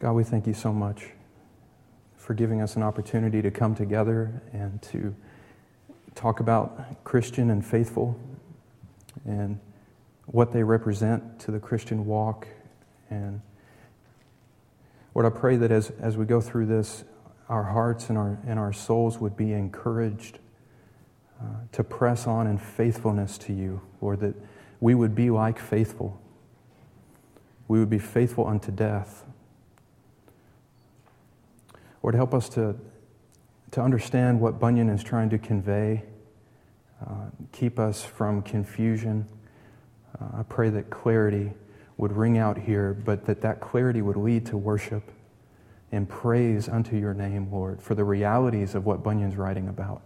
God, we thank you so much for giving us an opportunity to come together and to talk about Christian and faithful and what they represent to the Christian walk. And Lord, I pray that as we go through this, our hearts and our souls would be encouraged to press on in faithfulness to you, Lord, that we would be like faithful. We would be faithful unto death. Lord, help us to understand what Bunyan is trying to convey. Keep us from confusion. I pray that clarity would ring out here, but that clarity would lead to worship and praise unto your name, Lord, for the realities of what Bunyan's writing about.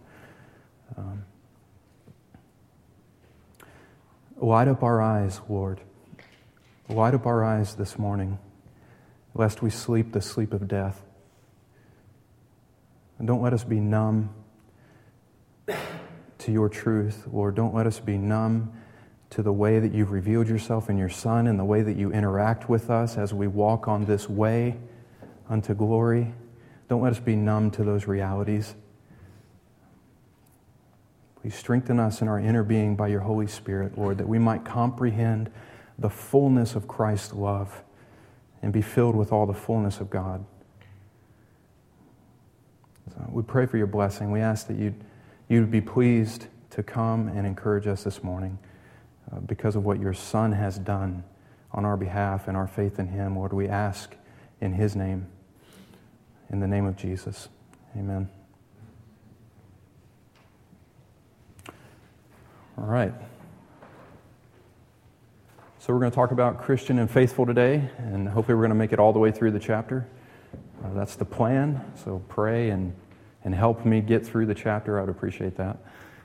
Light up our eyes, Lord. Light up our eyes this morning, lest we sleep the sleep of death. And don't let us be numb to your truth, Lord. Don't let us be numb to the way that you've revealed yourself in your Son and the way that you interact with us as we walk on this way unto glory. Don't let us be numb to those realities. Please strengthen us in our inner being by your Holy Spirit, Lord, that we might comprehend the fullness of Christ's love and be filled with all the fullness of God. So we pray for your blessing. We ask that you'd be pleased to come and encourage us this morning because of what your Son has done on our behalf and our faith in him. Lord, we ask in his name, in the name of Jesus. Amen. All right. So we're going to talk about Christian and faithful today, and hopefully we're going to make it all the way through the chapter. That's the plan, so pray and help me get through the chapter. I would appreciate that.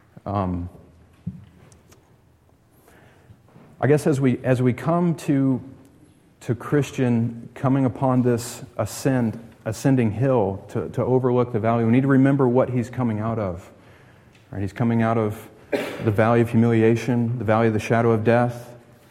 I guess as we come to Christian coming upon this ascending hill to overlook the valley, we need to remember what he's coming out of. Right? He's coming out of the valley of humiliation, the valley of the shadow of death.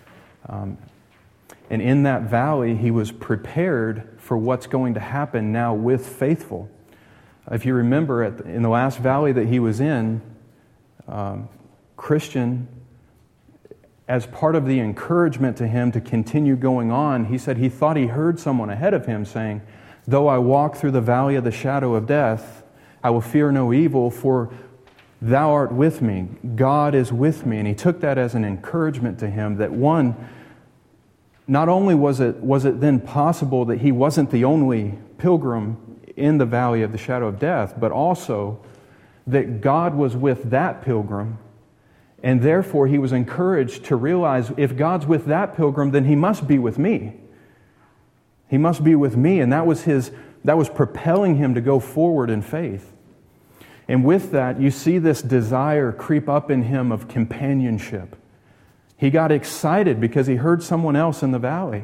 And in that valley, he was prepared for what's going to happen now with faithful. If you remember, in the last valley that he was in, Christian, as part of the encouragement to him to continue going on, he said he thought he heard someone ahead of him saying, "Though I walk through the valley of the shadow of death, I will fear no evil, for thou art with me. God is with me." And he took that as an encouragement to him that one, not only was it then possible that he wasn't the only pilgrim in the valley of the shadow of death, but also that God was with that pilgrim, and therefore he was encouraged to realize if God's with that pilgrim, then he must be with me. He must be with me, and that was propelling him to go forward in faith. And with that, you see this desire creep up in him of companionship. He got excited because he heard someone else in the valley,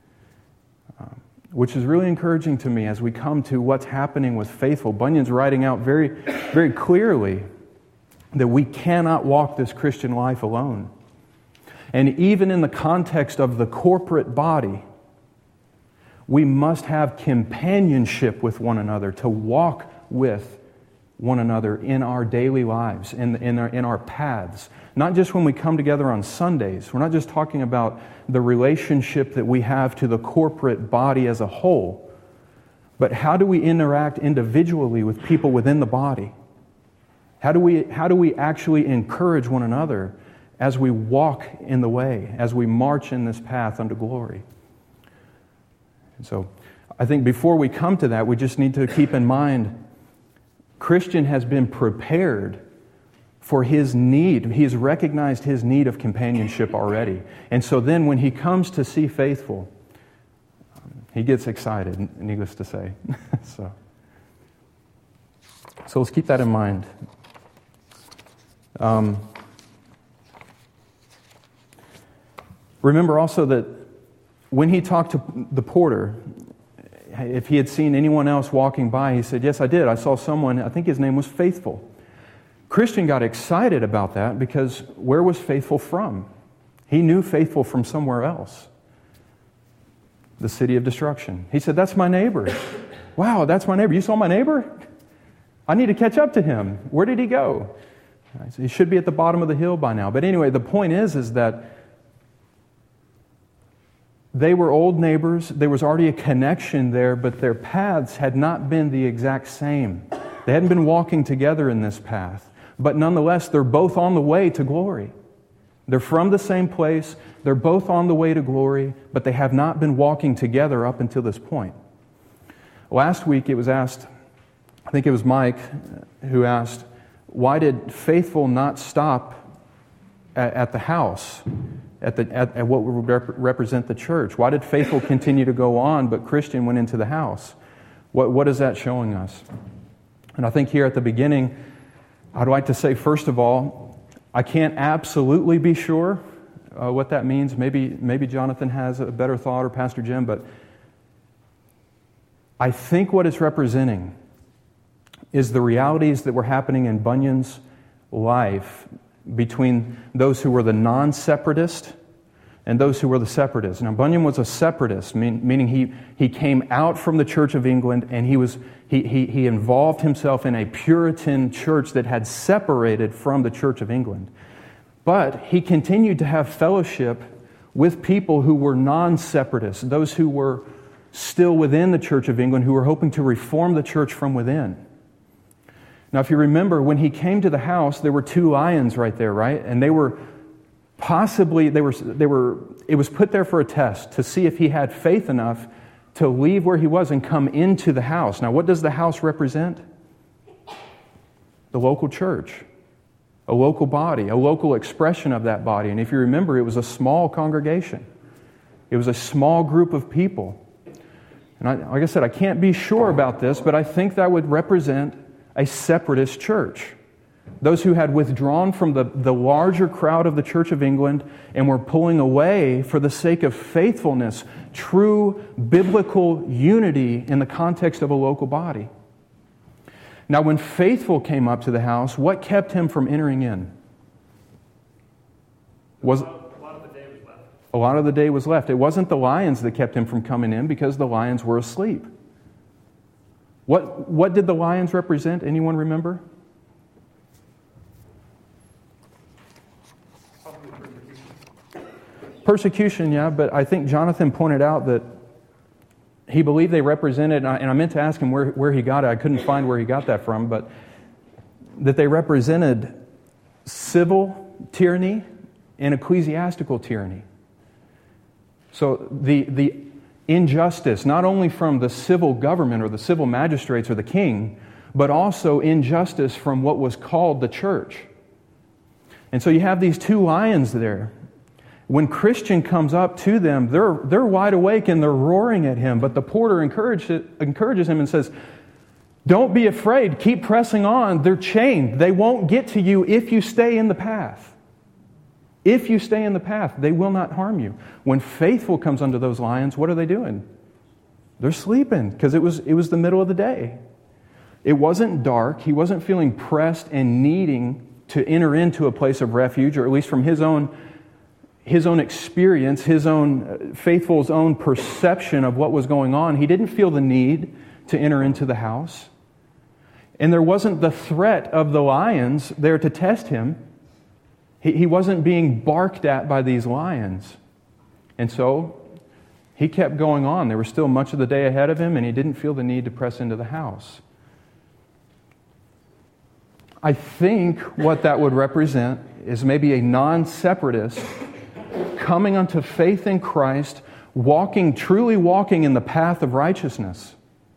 which is really encouraging to me as we come to what's happening with faithful. Bunyan's writing out very, very clearly that we cannot walk this Christian life alone. And even in the context of the corporate body, we must have companionship with one another to walk with one another in our daily lives, in our paths. Not just when we come together on Sundays. We're not just talking about the relationship that we have to the corporate body as a whole, but how do we interact individually with people within the body? How do we actually encourage one another as we walk in the way, as we march in this path unto glory? And so I think before we come to that, we just need to keep in mind Christian has been prepared for his need. He has recognized his need of companionship already. And so then when he comes to see faithful, he gets excited, needless to say. So let's keep that in mind. Remember also that when he talked to the porter, if he had seen anyone else walking by, he said, "Yes, I did. I saw someone, I think his name was Faithful." Christian got excited about that because where was Faithful from? He knew Faithful from somewhere else. the city of destruction. He said, that's my neighbor. Wow, that's my neighbor. You saw my neighbor? I need to catch up to him. Where did he go? He should be at the bottom of the hill by now. But anyway, the point is that they were old neighbors. There was already a connection there, but their paths had not been the exact same. They hadn't been walking together in this path. But nonetheless, they're both on the way to glory. They're from the same place. They're both on the way to glory, but they have not been walking together up until this point. Last week it was asked, I think it was Mike who asked, why did Faithful not stop at the house, at what would represent the church? Why did Faithful continue to go on, but Christian went into the house? What is that showing us? And I think here at the beginning, I'd like to say, first of all, I can't absolutely be sure what that means. Maybe Jonathan has a better thought, or Pastor Jim, but I think what it's representing is the realities that were happening in Bunyan's life between those who were the non-separatist and those who were the separatists. Now, Bunyan was a separatist, meaning he came out from the Church of England, and he involved himself in a Puritan church that had separated from the Church of England. But he continued to have fellowship with people who were non-separatists, those who were still within the Church of England, who were hoping to reform the church from within. Now, if you remember, when he came to the house, there were two lions right there, right? And they were possibly, it was put there for a test to see if he had faith enough to leave where he was and come into the house. Now, what does the house represent? The local church, a local body, a local expression of that body. And if you remember, it was a small congregation. It was a small group of people. And like I said, I can't be sure about this, but I think that would represent a separatist church. Those who had withdrawn from the larger crowd of the Church of England and were pulling away for the sake of faithfulness, true biblical unity in the context of a local body. Now, when Faithful came up to the house, what kept him from entering in? A lot of the day was left. A lot of the day was left. It wasn't the lions that kept him from coming in, because the lions were asleep. What did the lions represent? Anyone remember? Persecution, yeah, but I think Jonathan pointed out that he believed they represented, and I meant to ask him where he got it. I couldn't find where he got that from, but that they represented civil tyranny and ecclesiastical tyranny. So the injustice, not only from the civil government or the civil magistrates or the king, but also injustice from what was called the church. And so you have these two lions there. When Christian comes up to them, they're wide awake and they're roaring at him, but the porter encourages him and says, don't be afraid, keep pressing on. They're chained. They won't get to you if you stay in the path. If you stay in the path, they will not harm you. When Faithful comes under those lions, what are they doing? They're sleeping, because it was the middle of the day. It wasn't dark. He wasn't feeling pressed and needing to enter into a place of refuge, or at least from his own experience, Faithful's own perception of what was going on. He didn't feel the need to enter into the house. And there wasn't the threat of the lions there to test him. He wasn't being barked at by these lions. And so he kept going on. There was still much of the day ahead of him, and he didn't feel the need to press into the house. I think what that would represent is maybe a non-separatist coming unto faith in Christ, truly walking in the path of righteousness.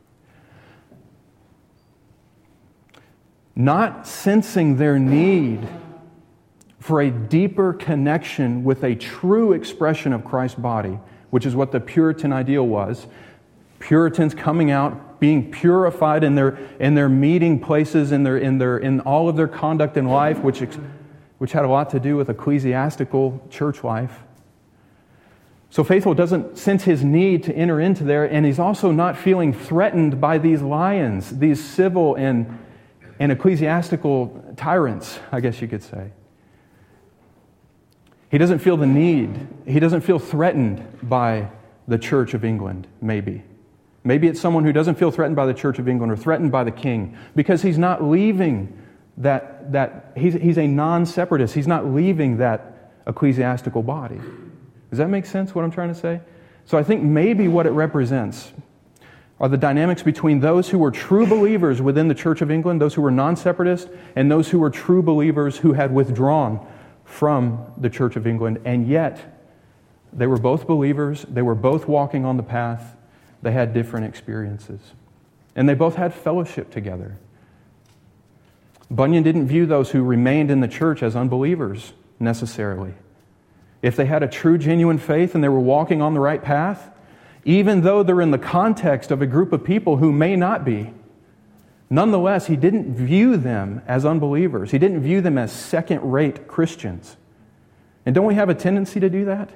Not sensing their need for a deeper connection with a true expression of Christ's body, which is what the Puritan ideal was. Puritans coming out, being purified in their meeting places, in all of their conduct in life, which had a lot to do with ecclesiastical church life. So Faithful doesn't sense his need to enter into there, and he's also not feeling threatened by these lions, these civil and ecclesiastical tyrants, I guess you could say. He doesn't feel the need. He doesn't feel threatened by the Church of England, maybe. Maybe it's someone who doesn't feel threatened by the Church of England or threatened by the king because he's not leaving he's a non-separatist. He's not leaving that ecclesiastical body. Does that make sense, what I'm trying to say? So I think maybe what it represents are the dynamics between those who were true believers within the Church of England, those who were non-separatist, and those who were true believers who had withdrawn from the Church of England, and yet they were both believers, they were both walking on the path, they had different experiences. And they both had fellowship together. Bunyan didn't view those who remained in the church as unbelievers, necessarily. If they had a true, genuine faith and they were walking on the right path, even though they're in the context of a group of people who may not be, nonetheless, he didn't view them as unbelievers. He didn't view them as second-rate Christians. And don't we have a tendency to do that?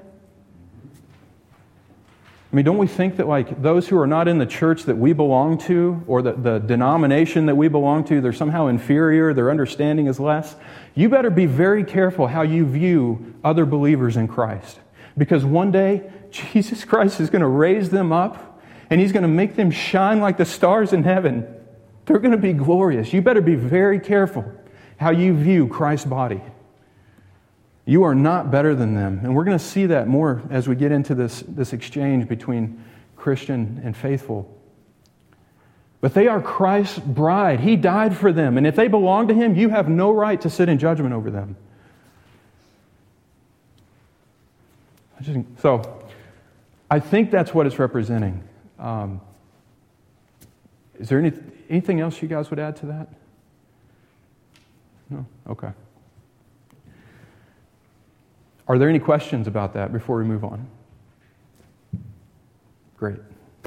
I mean, don't we think that like those who are not in the church that we belong to or the denomination that we belong to, they're somehow inferior, their understanding is less? You better be very careful how you view other believers in Christ. Because one day, Jesus Christ is going to raise them up and He's going to make them shine like the stars in heaven. They're going to be glorious. You better be very careful how you view Christ's body. You are not better than them. And we're going to see that more as we get into this exchange between Christian and faithful. But they are Christ's bride. He died for them. And if they belong to Him, you have no right to sit in judgment over them. So, I think that's what it's representing. Is there anything else you guys would add to that? No? Okay. Are there any questions about that before we move on? Great.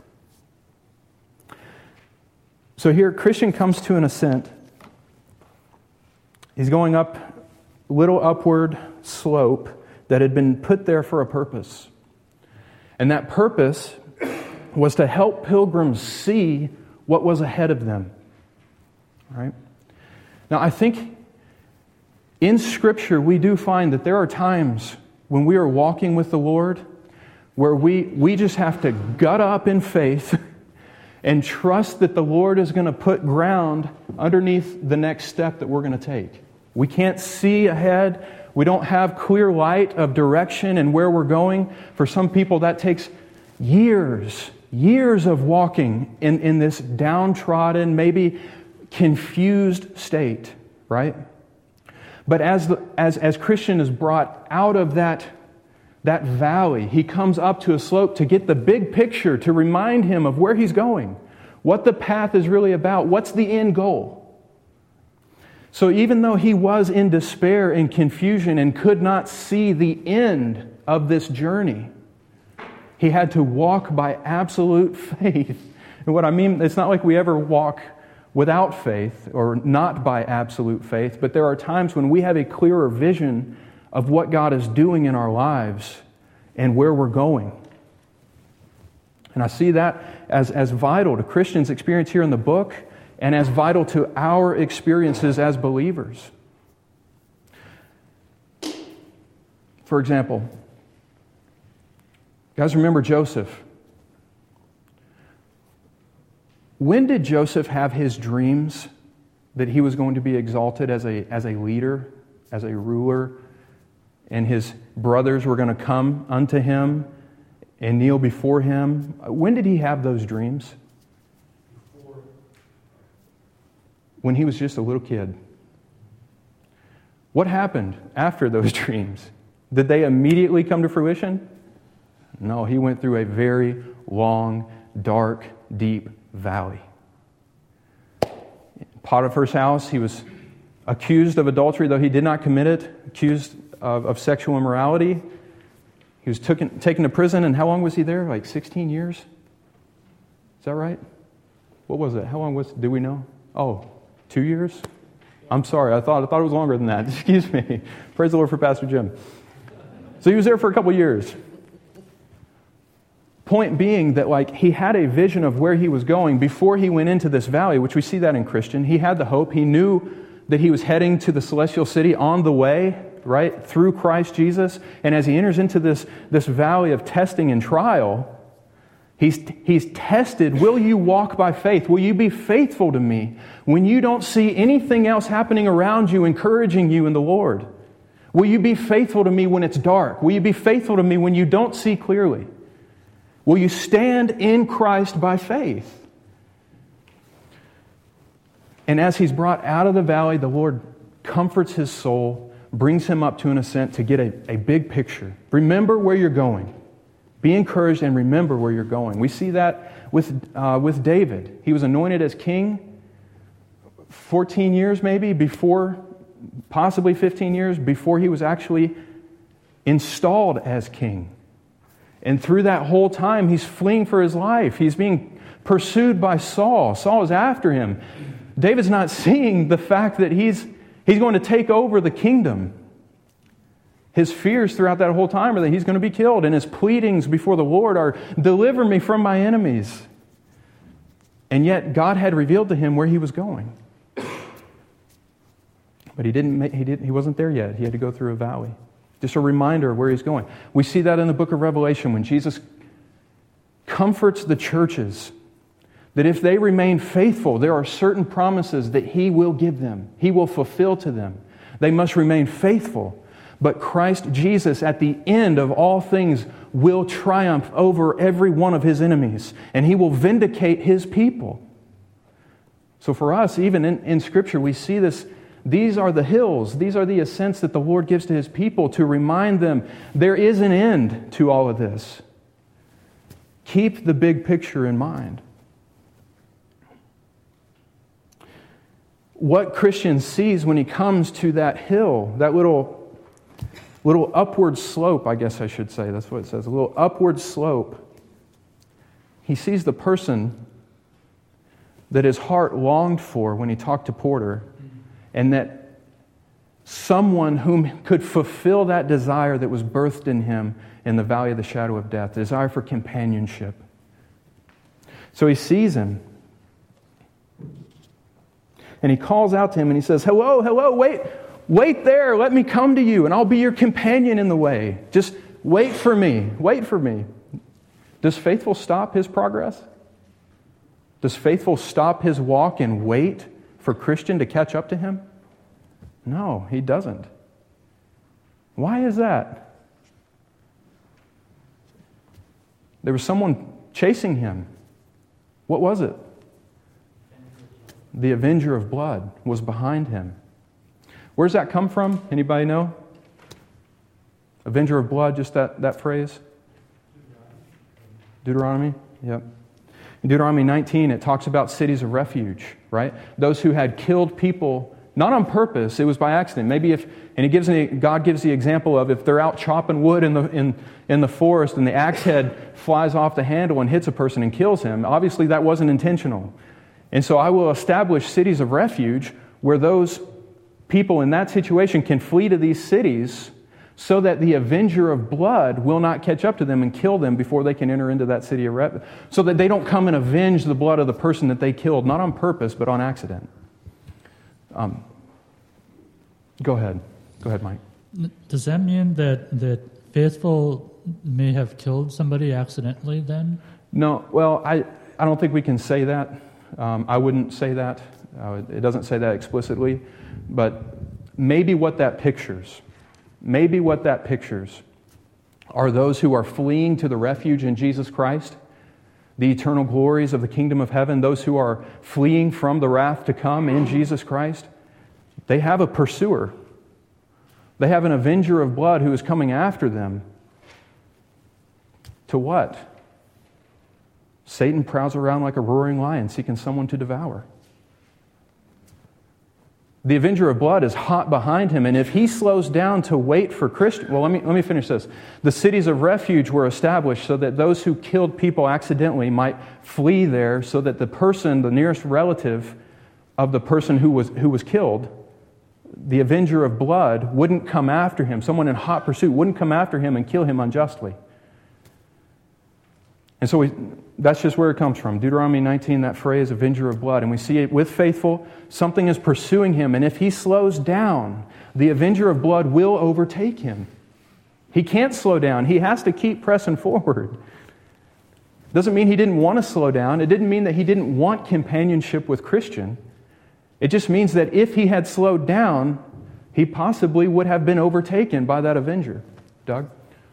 So here, Christian comes to an ascent. He's going up a little upward slope that had been put there for a purpose. And that purpose was to help pilgrims see what was ahead of them. All right? Now, I think in Scripture, we do find that there are times when we are walking with the Lord where we just have to gut up in faith and trust that the Lord is going to put ground underneath the next step that we're going to take. We can't see ahead. We don't have clear light of direction and where we're going. For some people, that takes years of walking in this downtrodden, maybe confused state, right? But as Christian is brought out of that valley, he comes up to a slope to get the big picture, to remind him of where he's going, what the path is really about, what's the end goal. So even though he was in despair and confusion and could not see the end of this journey, he had to walk by absolute faith. And what I mean, it's not like we ever walk without faith or not by absolute faith, but there are times when we have a clearer vision of what God is doing in our lives and where we're going. And I see that as vital to Christians' experience here in the book and as vital to our experiences as believers. For example, you guys remember Joseph? When did Joseph have his dreams that he was going to be exalted as a leader, as a ruler, and his brothers were going to come unto him and kneel before him? When did he have those dreams? When he was just a little kid. What happened after those dreams? Did they immediately come to fruition? No, he went through a very long, dark, deep valley. Potiphar's house, he was accused of adultery, though he did not commit it, accused of sexual immorality. He was taken to prison, and how long was he there? Like 16 years? Is that right? What was it? How long was it? Do we know? Oh, 2 years? I'm sorry, I thought it was longer than that. Excuse me. Praise the Lord for Pastor Jim. So he was there for a couple years. Point being that he had a vision of where he was going before he went into this valley, which we see that in Christian. He had the hope. He knew that he was heading to the celestial city on the way, right, through Christ Jesus. And as he enters into this valley of testing and trial, He's tested. Will you walk by faith? Will you be faithful to me when you don't see anything else happening around you encouraging you in the Lord? Will you be faithful to me when it's dark? Will you be faithful to me when you don't see clearly? Will you stand in Christ by faith? And as he's brought out of the valley, the Lord comforts his soul, brings him up to an ascent to get a big picture. Remember where you're going. Be encouraged and remember where you're going. We see that with David. He was anointed as king 14 years maybe before, possibly 15 years before he was actually installed as king. And through that whole time, he's fleeing for his life. He's being pursued by Saul. Saul is after him. David's not seeing the fact that he's going to take over the kingdom. His fears throughout that whole time are that he's going to be killed, and his pleadings before the Lord are, deliver me from my enemies. And yet God had revealed to him where he was going. But he wasn't there yet. He had to go through a valley. Just a reminder of where he's going. We see that in the book of Revelation when Jesus comforts the churches that if they remain faithful, there are certain promises that he will give them. He will fulfill to them. They must remain faithful. But Christ Jesus, at the end of all things, will triumph over every one of his enemies, and he will vindicate his people. So for us, even in Scripture, we see this. These are the hills. These are the ascents that the Lord gives to his people to remind them there is an end to all of this. Keep the big picture in mind. What Christian sees when he comes to that hill, that little upward slope, I guess I should say. That's what it says. A little upward slope. He sees the person that his heart longed for when he talked to Porter, and that someone whom could fulfill that desire that was birthed in him in the valley of the shadow of death, the desire for companionship. So he sees him. And he calls out to him and he says, hello, wait there, let me come to you and I'll be your companion in the way. Just wait for me. Does Faithful stop his progress? Does Faithful stop his walk and wait for Christian to catch up to him? No, he doesn't. Why is that? There was someone chasing him. What was it? The avenger of blood was behind him. Where's that come from? Anybody know? Avenger of blood, just that phrase? Deuteronomy? Yep. In Deuteronomy 19, it talks about cities of refuge, right? Those who had killed people, not on purpose, it was by accident. Maybe God gives the example of if they're out chopping wood in the forest and the axe head flies off the handle and hits a person and kills him. Obviously, that wasn't intentional. And so I will establish cities of refuge where those people in that situation can flee to these cities so that the avenger of blood will not catch up to them and kill them before they can enter into that city of refuge, so that they don't come and avenge the blood of the person that they killed, not on purpose, but on accident. Go ahead, Mike. Does that mean that Faithful may have killed somebody accidentally then? No, well, I don't think we can say that. I wouldn't say that. It doesn't say that explicitly. But maybe what that pictures are those who are fleeing to the refuge in Jesus Christ, the eternal glories of the kingdom of heaven, those who are fleeing from the wrath to come in Jesus Christ. They have a pursuer. They have an avenger of blood who is coming after them. To what? Satan prowls around like a roaring lion seeking someone to devour. The avenger of blood is hot behind him, and if he slows down to wait for Christian... Well, let me finish this. The cities of refuge were established so that those who killed people accidentally might flee there, so that the person, the nearest relative of the person who was killed, the avenger of blood, wouldn't come after him. Someone in hot pursuit wouldn't come after him and kill him unjustly. And so that's just where it comes from. Deuteronomy 19, that phrase, avenger of blood. And we see it with Faithful. Something is pursuing him. And if he slows down, the avenger of blood will overtake him. He can't slow down. He has to keep pressing forward. Doesn't mean he didn't want to slow down. It didn't mean that he didn't want companionship with Christian. It just means that if he had slowed down, he possibly would have been overtaken by that avenger. Doug?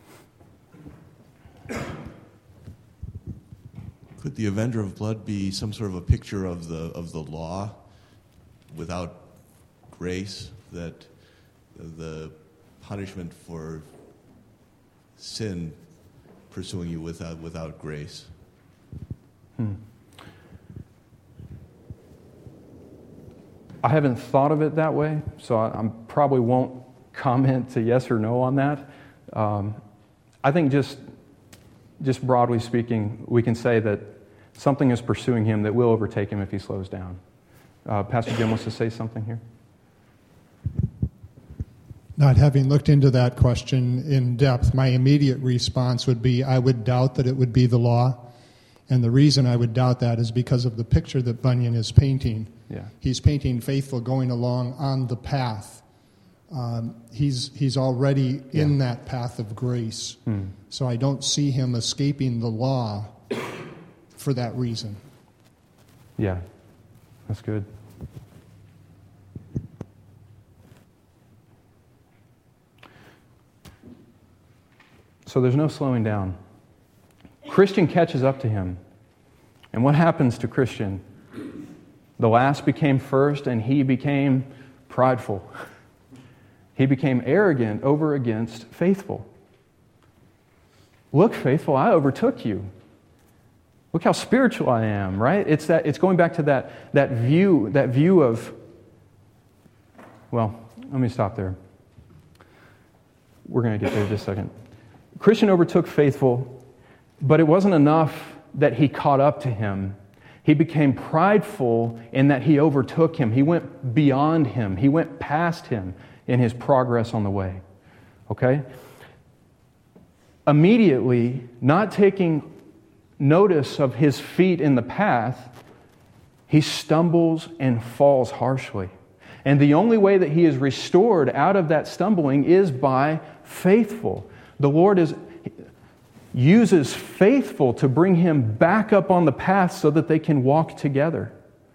Could the avenger of blood be some sort of a picture of the law without grace, that the punishment for sin pursuing you without grace? I haven't thought of it that way, so I probably won't comment to yes or no on that. I think just broadly speaking, we can say that something is pursuing him that will overtake him if he slows down. Pastor Jim wants to say something here. Not having looked into that question in depth, my immediate response would be I would doubt that it would be the law. And the reason I would doubt that is because of the picture that Bunyan is painting. Yeah. He's painting faithful going along on the path. He's already in that path of grace. So I don't see him escaping the law for that reason. Yeah, that's good. So there's no slowing down. Christian catches up to him. And what happens to Christian? The last became first, and he became prideful. He became arrogant over against faithful. Look, faithful, I overtook you. Look how spiritual I am, right? It's going back to that view of, well, let me stop there. We're going to get there in just a second. Christian overtook faithful, but it wasn't enough that he caught up to him. He became prideful in that he overtook him. He went beyond him. He went past him in his progress on the way. Okay? Immediately, not taking notice of his feet in the path, he stumbles and falls harshly. And the only way that he is restored out of that stumbling is by faithful. The Lord uses faithful to bring him back up on the path so that they can walk together.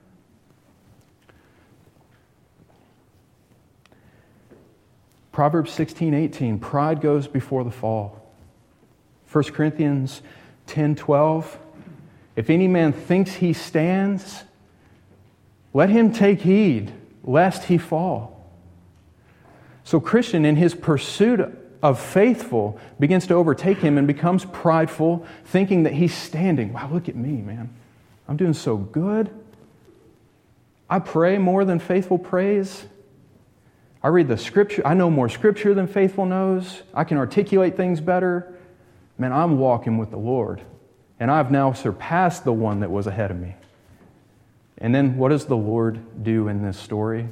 Proverbs 16:18, pride goes before the fall. 1 Corinthians 10:12, if any man thinks he stands, let him take heed lest he fall. So Christian, in his pursuit of faithful, begins to overtake him and becomes prideful, thinking that he's standing. Wow, look at me, man. I'm doing so good. I pray more than faithful prays. I read the Scripture. I know more Scripture than faithful knows. I can articulate things better. Man, I'm walking with the Lord. And I've now surpassed the one that was ahead of me. And then what does the Lord do in this story?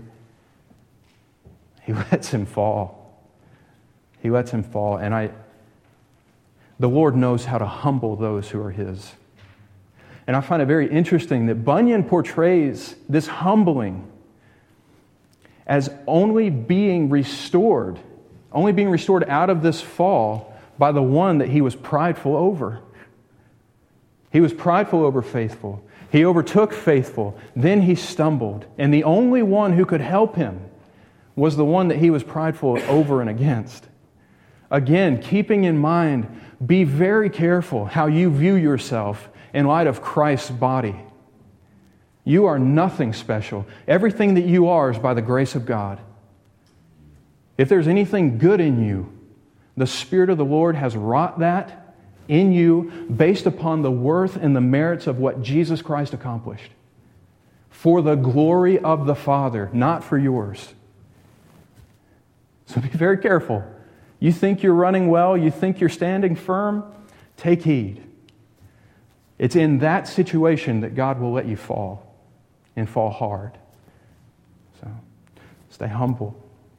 He lets him fall. He lets him fall. And the Lord knows how to humble those who are His. And I find it very interesting that Bunyan portrays this humbling as only being restored out of this fall by the one that he was prideful over. He was prideful over faithful. He overtook faithful. Then he stumbled. And the only one who could help him was the one that he was prideful over and against. Again, keeping in mind, be very careful how you view yourself in light of Christ's body. You are nothing special. Everything that you are is by the grace of God. If there's anything good in you, the Spirit of the Lord has wrought that in you based upon the worth and the merits of what Jesus Christ accomplished. For the glory of the Father, not for yours. So be very careful. You think you're running well, you think you're standing firm, take heed. It's in that situation that God will let you fall, and fall hard. So, stay humble.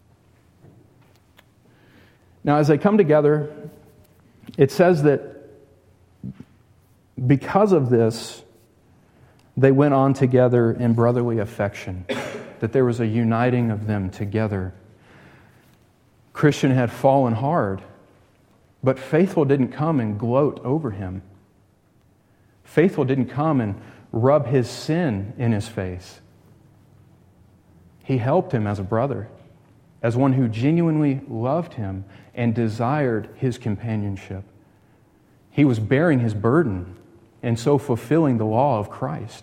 Now, as they come together, it says that because of this, they went on together in brotherly affection, that there was a uniting of them together. Christian had fallen hard, but faithful didn't come and gloat over him. Faithful didn't come and rub his sin in his face. He helped him as a brother, as one who genuinely loved him and desired his companionship. He was bearing his burden and so fulfilling the law of Christ.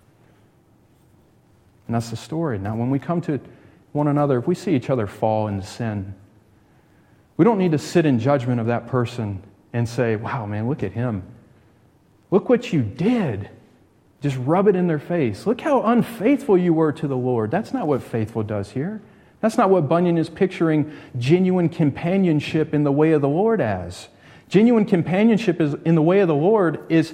And that's the story. Now, when we come to one another, if we see each other fall into sin, we don't need to sit in judgment of that person and say, wow, man, look at him. Look what you did. Just rub it in their face. Look how unfaithful you were to the Lord. That's not what faithful does here. That's not what Bunyan is picturing genuine companionship in the way of the Lord as. Genuine companionship in the way of the Lord is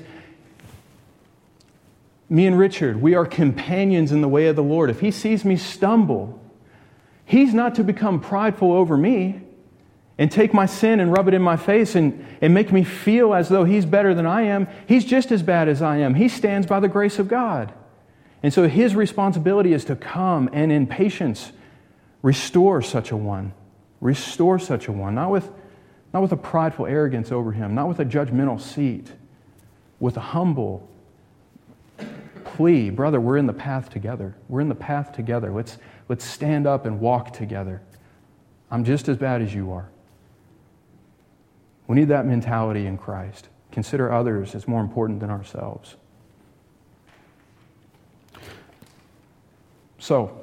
me and Richard. We are companions in the way of the Lord. If he sees me stumble, he's not to become prideful over me and take my sin and rub it in my face and make me feel as though he's better than I am. He's just as bad as I am. He stands by the grace of God. And so his responsibility is to come and in patience restore such a one. Restore such a one. Not with a prideful arrogance over him. Not with a judgmental seat. With a humble plea. Brother, we're in the path together. We're in the path together. Let's stand up and walk together. I'm just as bad as you are. We need that mentality in Christ. Consider others as more important than ourselves. So,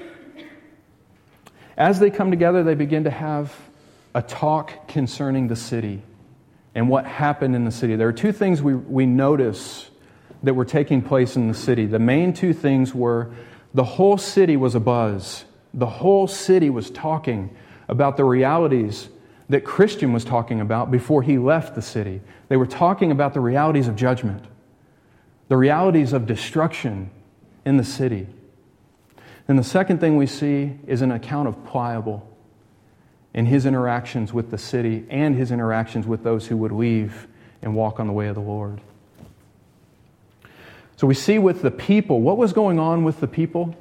as they come together, they begin to have a talk concerning the city and what happened in the city. There are two things we notice that were taking place in the city. The main two things were the whole city was abuzz. The whole city was talking about the realities that Christian was talking about before he left the city. They were talking about the realities of judgment, the realities of destruction in the city. And the second thing we see is an account of Pliable in his interactions with the city and his interactions with those who would leave and walk on the way of the Lord. So we see with the people, what was going on with the people?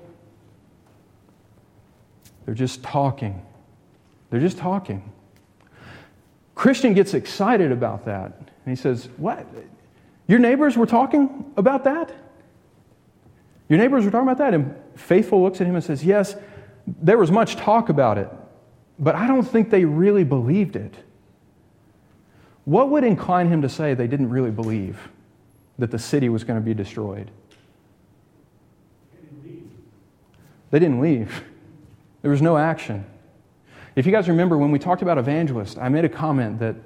They're just talking. They're just talking. Christian gets excited about that. And he says, what? Your neighbors were talking about that? Your neighbors were talking about that? And Faithful looks at him and says, yes, there was much talk about it, but I don't think they really believed it. What would incline him to say they didn't really believe that the city was going to be destroyed? They didn't leave. There was no action. If you guys remember when we talked about evangelists, I made a comment that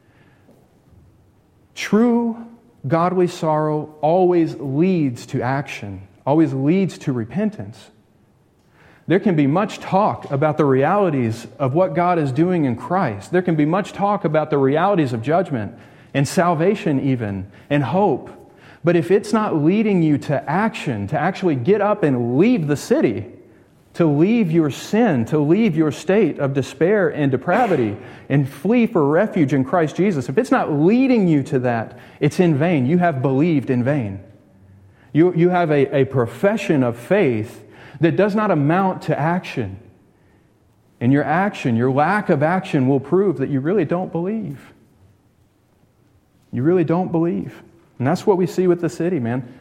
true godly sorrow always leads to action, always leads to repentance. There can be much talk about the realities of what God is doing in Christ. There can be much talk about the realities of judgment and salvation even, and hope. But if it's not leading you to action, to actually get up and leave the city, to leave your sin, to leave your state of despair and depravity, and flee for refuge in Christ Jesus, if it's not leading you to that, it's in vain. You have believed in vain. You have a profession of faith that does not amount to action. And your action, your lack of action, will prove that you really don't believe. You really don't believe. And that's what we see with the city, man.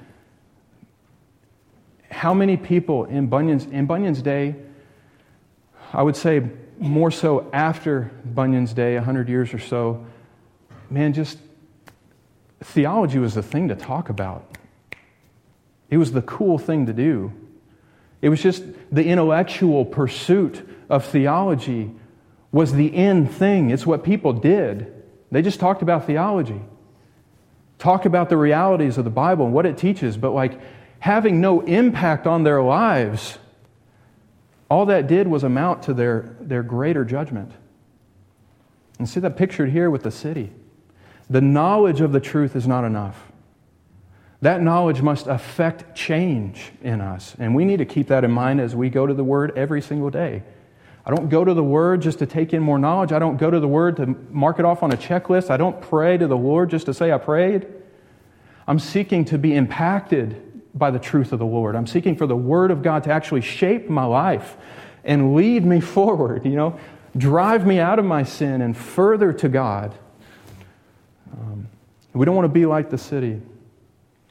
How many people in Bunyan's day, I would say more so after Bunyan's day, 100 years or so, man, just theology was the thing to talk about. It was the cool thing to do. It was just the intellectual pursuit of theology was the end thing. It's what people did. They just talked about theology. Talk about the realities of the Bible and what it teaches, but like having no impact on their lives, all that did was amount to their greater judgment. And see that pictured here with the city. The knowledge of the truth is not enough. That knowledge must affect change in us. And we need to keep that in mind as we go to the Word every single day. I don't go to the Word just to take in more knowledge. I don't go to the Word to mark it off on a checklist. I don't pray to the Lord just to say I prayed. I'm seeking to be impacted by the truth of the Lord. I'm seeking for the Word of God to actually shape my life and lead me forward, drive me out of my sin and further to God. We don't want to be like the city.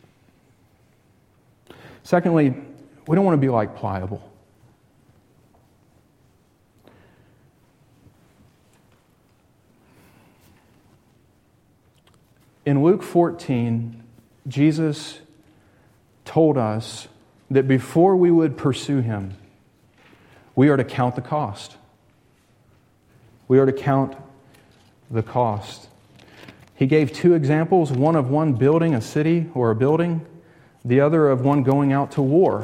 Secondly, we don't want to be like pliable. In Luke 14, Jesus told us that before we would pursue Him, we are to count the cost. We are to count the cost. He gave two examples, one of one building a city or a building, the other of one going out to war.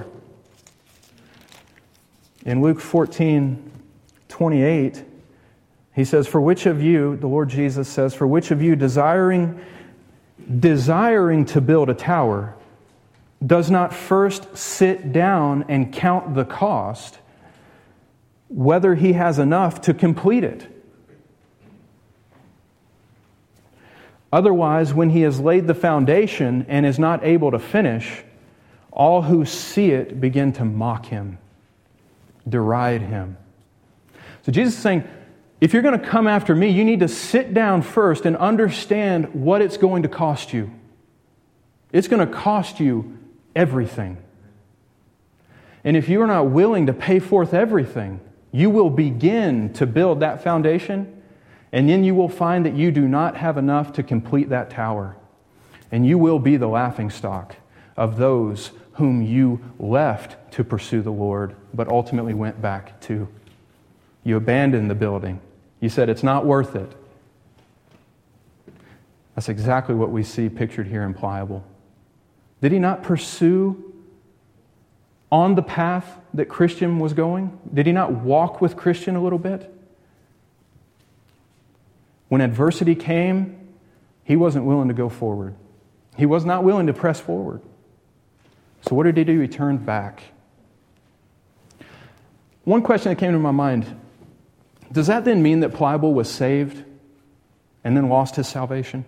In Luke 14:28, he says, "For which of you," the Lord Jesus says, "for which of you desiring to build a tower does not first sit down and count the cost, whether he has enough to complete it? Otherwise, when he has laid the foundation and is not able to finish, all who see it begin to mock him, deride him." So Jesus is saying, if you're going to come after me, you need to sit down first and understand what it's going to cost you. It's going to cost you everything. And if you are not willing to pay forth everything, you will begin to build that foundation, and then you will find that you do not have enough to complete that tower. And you will be the laughingstock of those whom you left to pursue the Lord, but ultimately went back to. You abandoned the building. You said, it's not worth it. That's exactly what we see pictured here in Pliable. Did he not pursue on the path that Christian was going? Did he not walk with Christian a little bit? When adversity came, he wasn't willing to go forward. He was not willing to press forward. So what did he do? He turned back. One question that came to my mind, does that then mean that Pliable was saved and then lost his salvation?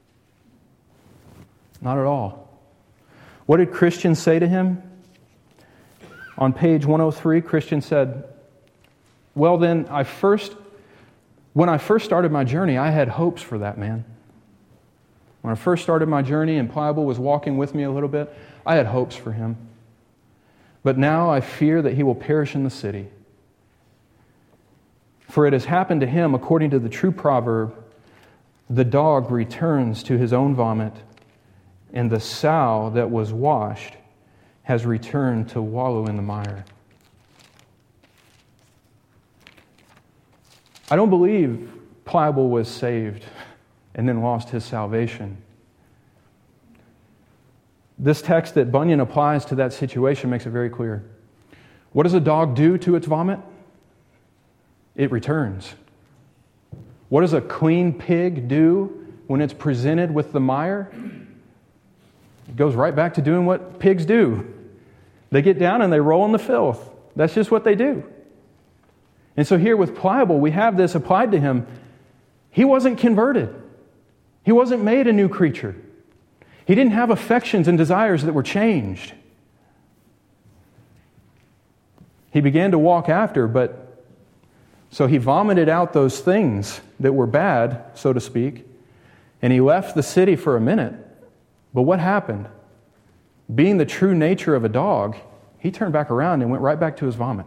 Not at all. What did Christian say to him? On page 103, Christian said, "Well then, when I first started my journey, I had hopes for that man. When I first started my journey and Pliable was walking with me a little bit, I had hopes for him. But now I fear that he will perish in the city. For it has happened to him, according to the true proverb, the dog returns to his own vomit, and the sow that was washed has returned to wallow in the mire." I don't believe Pliable was saved and then lost his salvation. This text that Bunyan applies to that situation makes it very clear. What does a dog do to its vomit? It returns. What does a clean pig do when it's presented with the mire? It goes right back to doing what pigs do. They get down and they roll in the filth. That's just what they do. And so here with Pliable, we have this applied to him. He wasn't converted. He wasn't made a new creature. He didn't have affections and desires that were changed. He began to walk after, so he vomited out those things that were bad, so to speak, and he left the city for a minute. But what happened? Being the true nature of a dog, he turned back around and went right back to his vomit.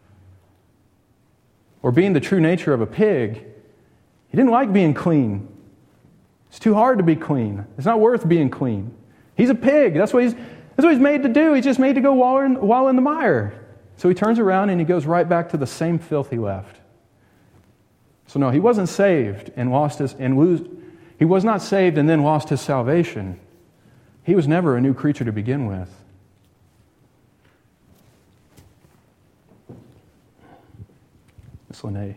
Or being the true nature of a pig, he didn't like being clean. It's too hard to be clean. It's not worth being clean. He's a pig. That's what he's made to do. He's just made to go wallow in the mire. So he turns around and he goes right back to the same filth he left. So no, he wasn't saved and he was not saved and then lost his salvation. He was never a new creature to begin with. Ms. Lene.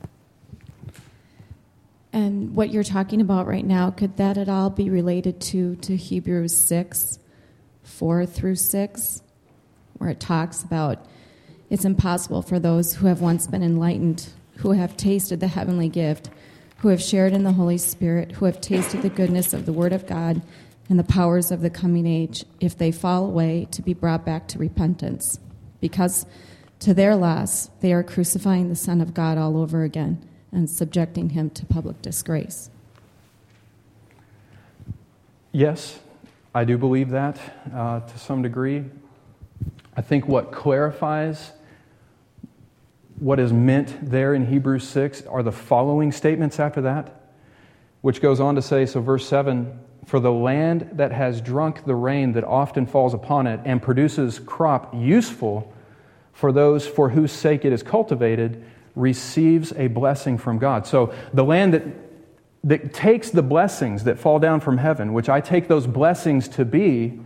And what you're talking about right now, could that at all be related to Hebrews 6, 4 through 6, where it talks about it's impossible for those who have once been enlightened, who have tasted the heavenly gift, who have shared in the Holy Spirit, who have tasted the goodness of the Word of God and the powers of the coming age, if they fall away, to be brought back to repentance. Because to their loss, they are crucifying the Son of God all over again and subjecting him to public disgrace. Yes, I do believe that to some degree. I think what clarifies what is meant there in Hebrews 6 are the following statements after that, which goes on to say, so verse 7, "For the land that has drunk the rain that often falls upon it and produces crop useful for those for whose sake it is cultivated, receives a blessing from God." So the land that takes the blessings that fall down from heaven, which I take those blessings to be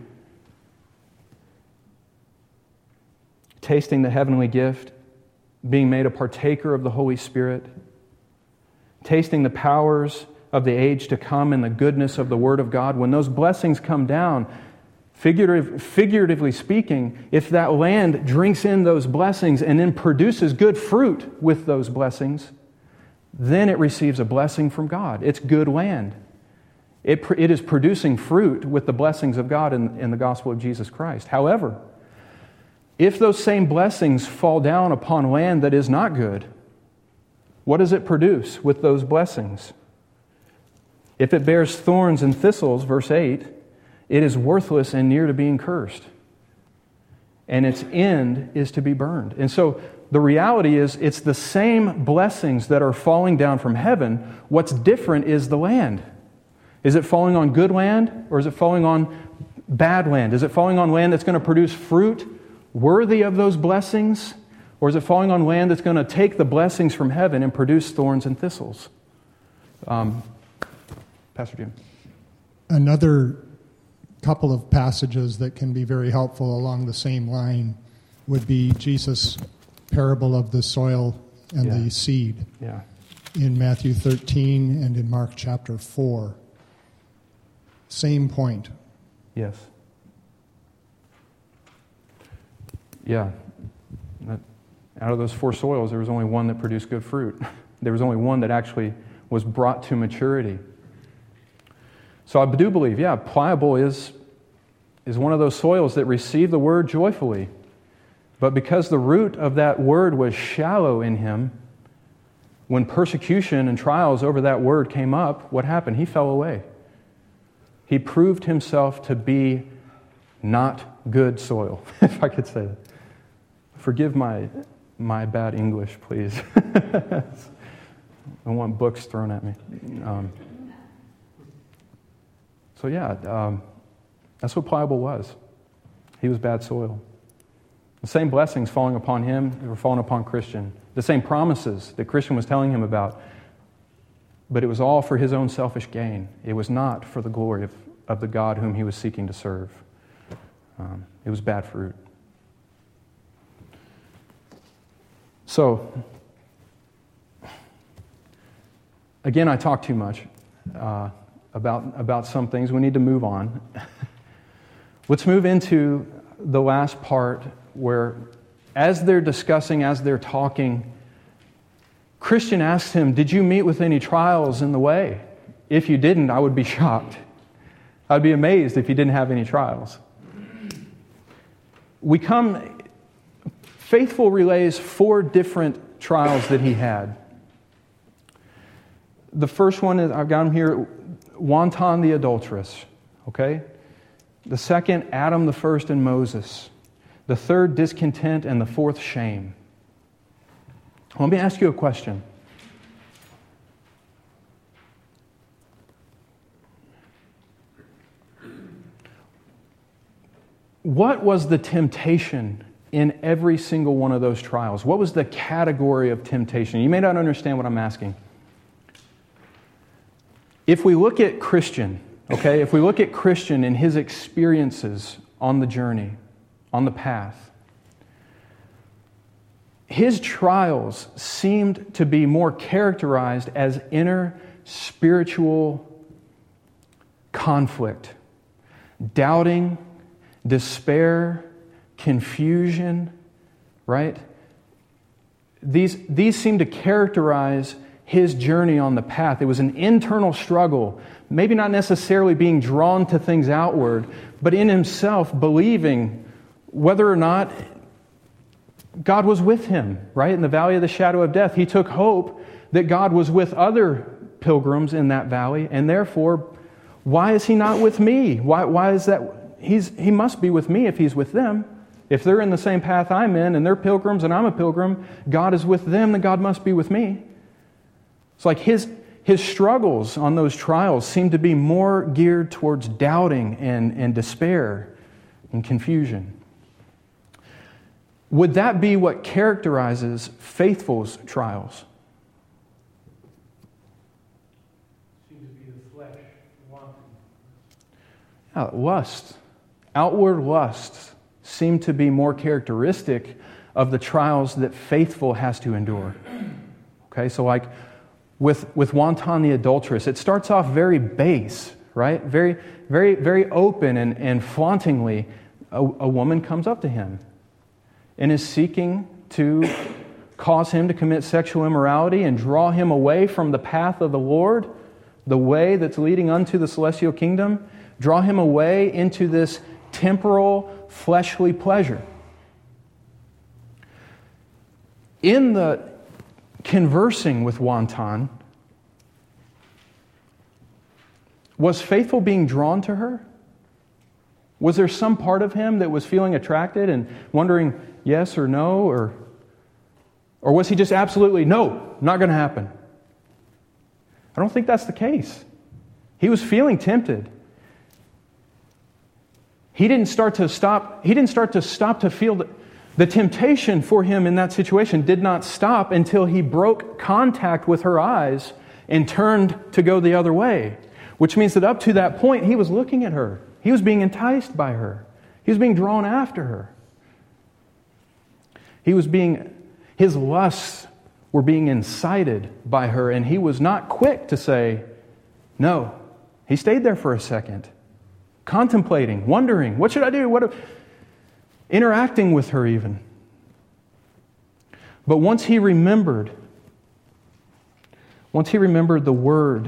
tasting the heavenly gift, being made a partaker of the Holy Spirit, tasting the powers of the age to come and the goodness of the Word of God. When those blessings come down, figuratively speaking, if that land drinks in those blessings and then produces good fruit with those blessings, then it receives a blessing from God. It's good land. It is producing fruit with the blessings of God in the gospel of Jesus Christ. However, if those same blessings fall down upon land that is not good, what does it produce with those blessings? If it bears thorns and thistles, verse 8, it is worthless and near to being cursed, and its end is to be burned. And so the reality is it's the same blessings that are falling down from heaven. What's different is the land. Is it falling on good land, or is it falling on bad land? Is it falling on land that's going to produce fruit worthy of those blessings? Or is it falling on land that's going to take the blessings from heaven and produce thorns and thistles? Pastor Jim. Another couple of passages that can be very helpful along the same line would be Jesus' parable of the soil and the seed in Matthew 13 and in Mark chapter 4. Same point. Yes. Yeah. Out of those 4 soils, there was only one that produced good fruit. There was only one that actually was brought to maturity. So I do believe, pliable is one of those soils that receive the word joyfully. But because the root of that word was shallow in him, when persecution and trials over that word came up, what happened? He fell away. He proved himself to be not good soil, if I could say that. Forgive my bad English, please. I don't want books thrown at me. That's what pliable was. He was bad soil. The same blessings falling upon him were falling upon Christian. The same promises that Christian was telling him about. But it was all for his own selfish gain. It was not for the glory of the God whom he was seeking to serve. It was bad fruit. So, again, I talk too much about some things. We need to move on. Let's move into the last part where, as they're discussing, as they're talking, Christian asks him, "Did you meet with any trials in the way? If you didn't, I would be shocked. I'd be amazed if you didn't have any trials." Faithful relays 4 different trials that he had. The first one is, I've got him here, Wanton the adulteress. Okay? The second, Adam the first and Moses. The third, discontent, and the fourth, shame. Let me ask you a question. What was the temptation in every single one of those trials? What was the category of temptation? You may not understand what I'm asking. If we look at Christian, if we look at Christian and his experiences on the journey, on the path, his trials seemed to be more characterized as inner spiritual conflict, doubting, despair, confusion, right? These seem to characterize his journey on the path. It was an internal struggle, maybe not necessarily being drawn to things outward, but in himself believing whether or not God was with him, right? In the valley of the shadow of death, he took hope that God was with other pilgrims in that valley, and therefore, why is he not with me? Why is that? He must be with me if he's with them. If they're in the same path I'm in, and they're pilgrims and I'm a pilgrim, God is with them, then God must be with me. It's like his struggles on those trials seem to be more geared towards doubting and despair and confusion. Would that be what characterizes faithful's trials? Seems to be the flesh wanting. Lust, outward lusts seem to be more characteristic of the trials that faithful has to endure. Okay, so like with wanton the adulteress, it starts off very base, right? Very, very, very open and flauntingly, a woman comes up to him and is seeking to cause him to commit sexual immorality and draw him away from the path of the Lord, the way that's leading unto the celestial kingdom, draw him away into this temporal, fleshly pleasure. In the conversing with wanton, was faithful being drawn to her? Was there some part of him that was feeling attracted and wondering yes or no? Or was he just absolutely, no, not going to happen? I don't think that's the case. He was feeling tempted. He didn't start to stop to feel the temptation for him in that situation did not stop until he broke contact with her eyes and turned to go the other way. Which means that up to that point, he was looking at her. He was being enticed by her. He was being drawn after her. His lusts were being incited by her, and he was not quick to say no. He stayed there for a second, contemplating, wondering, what should I do? Interacting with her even. But once he remembered the word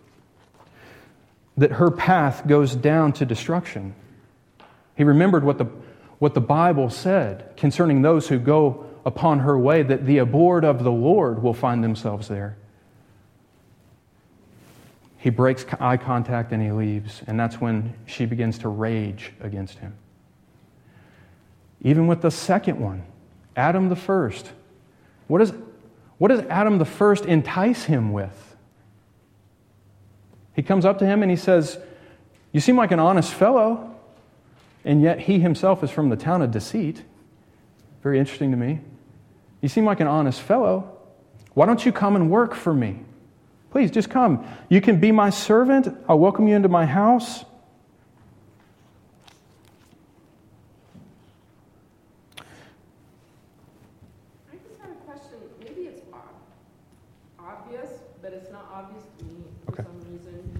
that her path goes down to destruction. He remembered what the Bible said concerning those who go upon her way, that the abhorred of the Lord will find themselves there. He breaks eye contact and he leaves, and that's when she begins to rage against him. Even with the second one, Adam the first, what does Adam the first entice him with? He comes up to him and he says, you seem like an honest fellow, and yet he himself is from the town of deceit. Very interesting to me. You seem like an honest fellow. Why don't you come and work for me? Please, just come. You can be my servant. I'll welcome you into my house. I just have a question. Maybe it's obvious, but it's not obvious to me for some reason.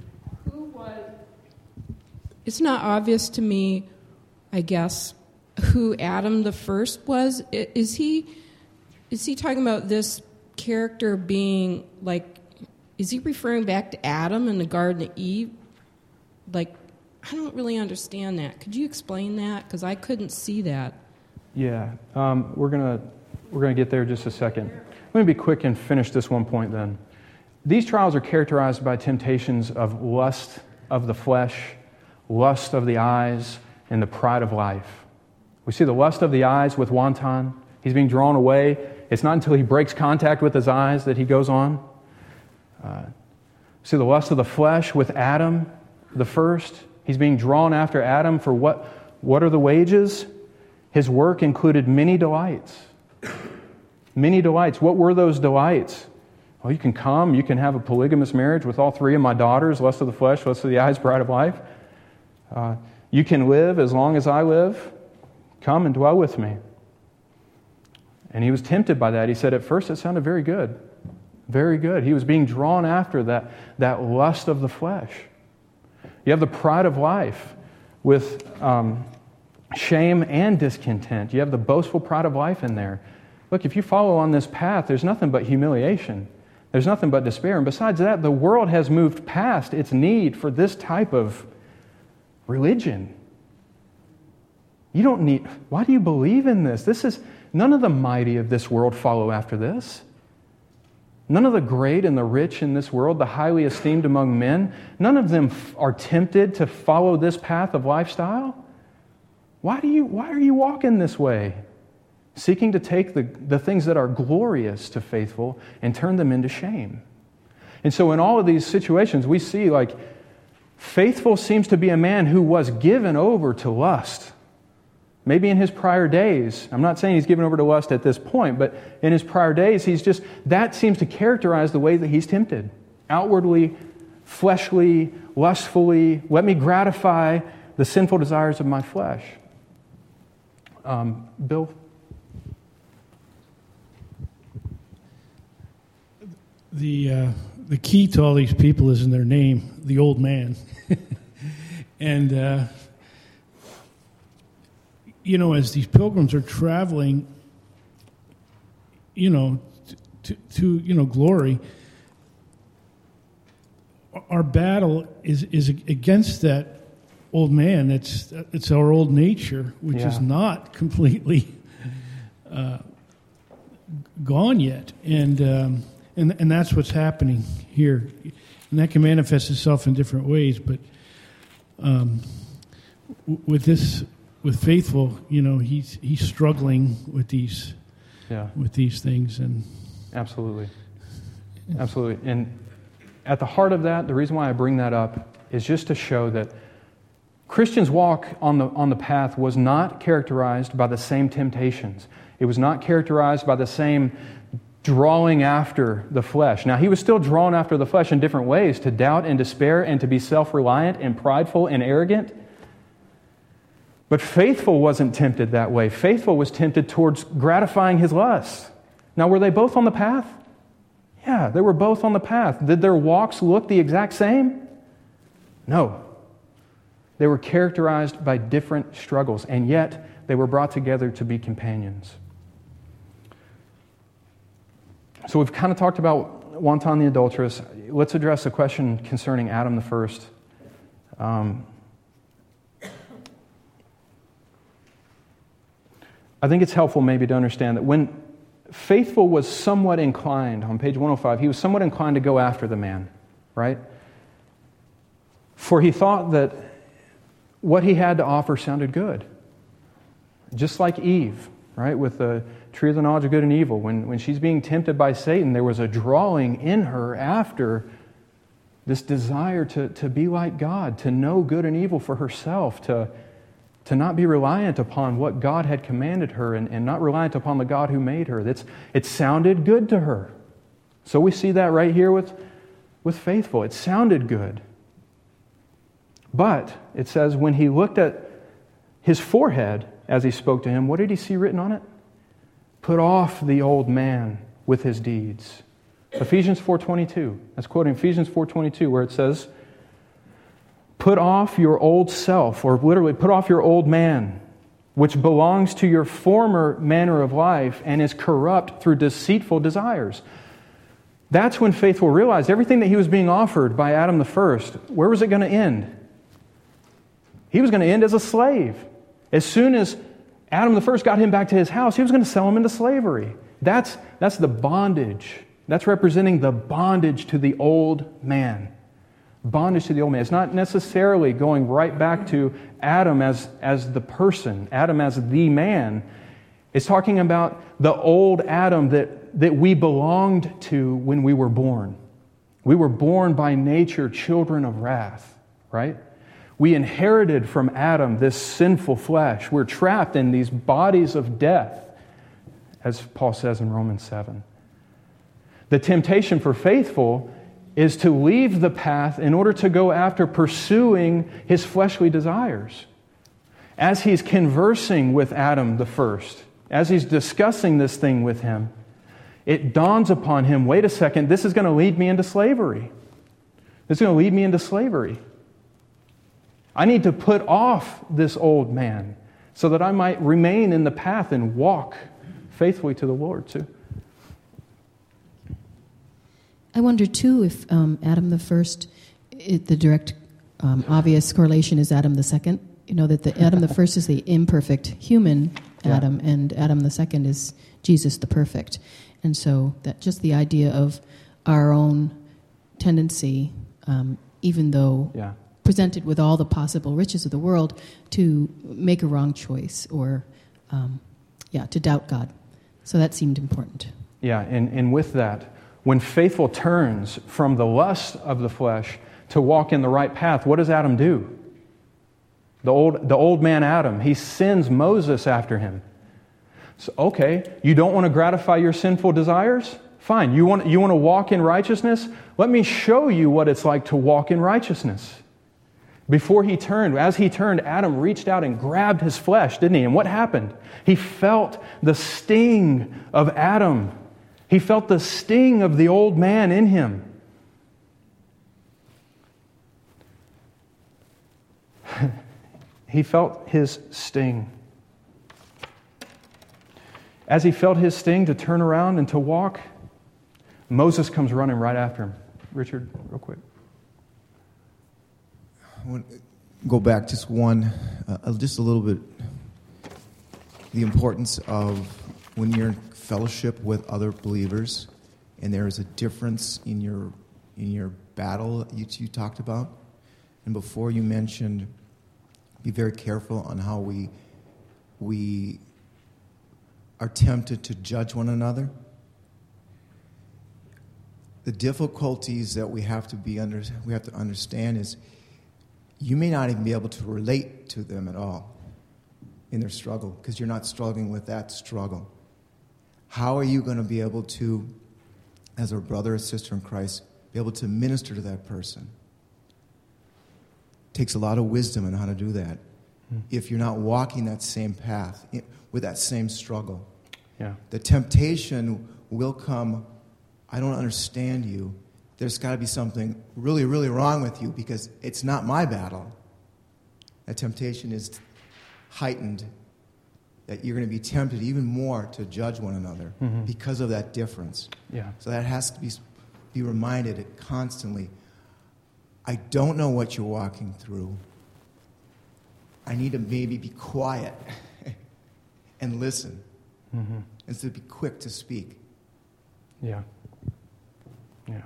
It's not obvious to me, I guess, who Adam the first was. Is he talking about this character being like? Is he referring back to Adam in the Garden of Eve? Like, I don't really understand that. Could you explain that? Because I couldn't see that. Yeah, we're gonna get there in just a second. Let me be quick and finish this one point then. These trials are characterized by temptations of lust of the flesh, lust of the eyes, and the pride of life. We see the lust of the eyes with wanton. He's being drawn away. It's not until he breaks contact with his eyes that he goes on. See the lust of the flesh with Adam the first. He's being drawn after Adam for what are the wages? His work included many delights. Many delights. What were those delights? Well, you can come, you can have a polygamous marriage with all three of my daughters, lust of the flesh, lust of the eyes, pride of life. You can live as long as I live. Come and dwell with me. And he was tempted by that. He said at first it sounded very good. Very good. He was being drawn after that lust of the flesh. You have the pride of life with shame and discontent. You have the boastful pride of life in there. Look, if you follow on this path, there's nothing but humiliation. There's nothing but despair. And besides that, the world has moved past its need for this type of religion. You don't need... Why do you believe in this? None of the mighty of this world follow after this. None of the great and the rich in this world, the highly esteemed among men, none of them are tempted to follow this path of lifestyle. Why are you walking this way? Seeking to take the things that are glorious to faithful and turn them into shame. And so in all of these situations, we see like faithful seems to be a man who was given over to lust. Maybe in his prior days. I'm not saying he's given over to lust at this point, but in his prior days, that seems to characterize the way that he's tempted. Outwardly, fleshly, lustfully, let me gratify the sinful desires of my flesh. Bill? The key to all these people is in their name, the old man. And, as these pilgrims are traveling, to glory, our battle is against that old man. It's our old nature, which is not completely gone yet. And that's what's happening here. And that can manifest itself in different ways. But with faithful, he's struggling with these things. And Absolutely. And at the heart of that, the reason why I bring that up is just to show that Christians' walk on the path was not characterized by the same temptations. It was not characterized by the same drawing after the flesh. Now, he was still drawn after the flesh in different ways, to doubt and despair and to be self-reliant and prideful and arrogant. But faithful wasn't tempted that way. Faithful was tempted towards gratifying his lust. Now, were they both on the path? Yeah, they were both on the path. Did their walks look the exact same? No. They were characterized by different struggles, and yet they were brought together to be companions. So we've kind of talked about wanton the adulteress. Let's address a question concerning Adam the first. I think it's helpful maybe to understand that when faithful was somewhat inclined, on page 105, he was somewhat inclined to go after the man, right? For he thought that what he had to offer sounded good. Just like Eve, right, with the tree of the knowledge of good and evil. When she's being tempted by Satan, there was a drawing in her after this desire to be like God, to know good and evil for herself, to not be reliant upon what God had commanded her and not reliant upon the God who made her. It sounded good to her. So we see that right here with faithful. It sounded good. But it says when he looked at his forehead as he spoke to him, what did he see written on it? Put off the old man with his deeds. Ephesians 4:22. That's quoting Ephesians 4:22, where it says, put off your old self, or literally put off your old man, which belongs to your former manner of life and is corrupt through deceitful desires. That's when faithful realized everything that he was being offered by Adam the first, where was it going to end? He was going to end as a slave. As soon as Adam the first got him back to his house, he was going to sell him into slavery. That's the bondage. That's representing the bondage to the old man. Bondage to the old man. It's not necessarily going right back to Adam as the person, Adam as the man. It's talking about the old Adam that we belonged to when we were born. We were born by nature children of wrath, right? We inherited from Adam this sinful flesh. We're trapped in these bodies of death, as Paul says in Romans 7. The temptation for faithful is to leave the path in order to go after pursuing his fleshly desires. As he's conversing with Adam the first, as he's discussing this thing with him, it dawns upon him, wait a second, this is going to lead me into slavery. This is going to lead me into slavery. I need to put off this old man so that I might remain in the path and walk faithfully to the Lord too. I wonder too if Adam the first, the direct obvious correlation is Adam the second. You know that the Adam the first is the imperfect human Adam, and Adam the second is Jesus the perfect. And so that just the idea of our own tendency, even though presented with all the possible riches of the world, to make a wrong choice or, to doubt God. So that seemed important. Yeah, and with that, when faithful turns from the lust of the flesh to walk in the right path, what does Adam do? The old man Adam, he sends Moses after him. So, okay, you don't want to gratify your sinful desires? Fine. You want to walk in righteousness? Let me show you what it's like to walk in righteousness. As he turned, Adam reached out and grabbed his flesh, didn't he? And what happened? He felt the sting of Adam. He felt the sting of the old man in him. He felt his sting. As he felt his sting to turn around and to walk, Moses comes running right after him. Richard, real quick. I want to go back just a little bit. The importance of when you're in fellowship with other believers, and there is a difference in your battle you talked about. And before you mentioned, be very careful on how we are tempted to judge one another. The difficulties that we have to understand is you may not even be able to relate to them at all in their struggle because you're not struggling with that struggle. How are you going to be able to, as a brother or sister in Christ, be able to minister to that person? It takes a lot of wisdom on how to do that if you're not walking that same path with that same struggle. Yeah. The temptation will come, I don't understand you. There's got to be something really, really wrong with you because it's not my battle. That temptation is heightened, that you're going to be tempted even more to judge one another because of that difference. Yeah. So that has to be reminded constantly. I don't know what you're walking through. I need to maybe be quiet and listen instead of be quick to speak. Yeah. Yeah.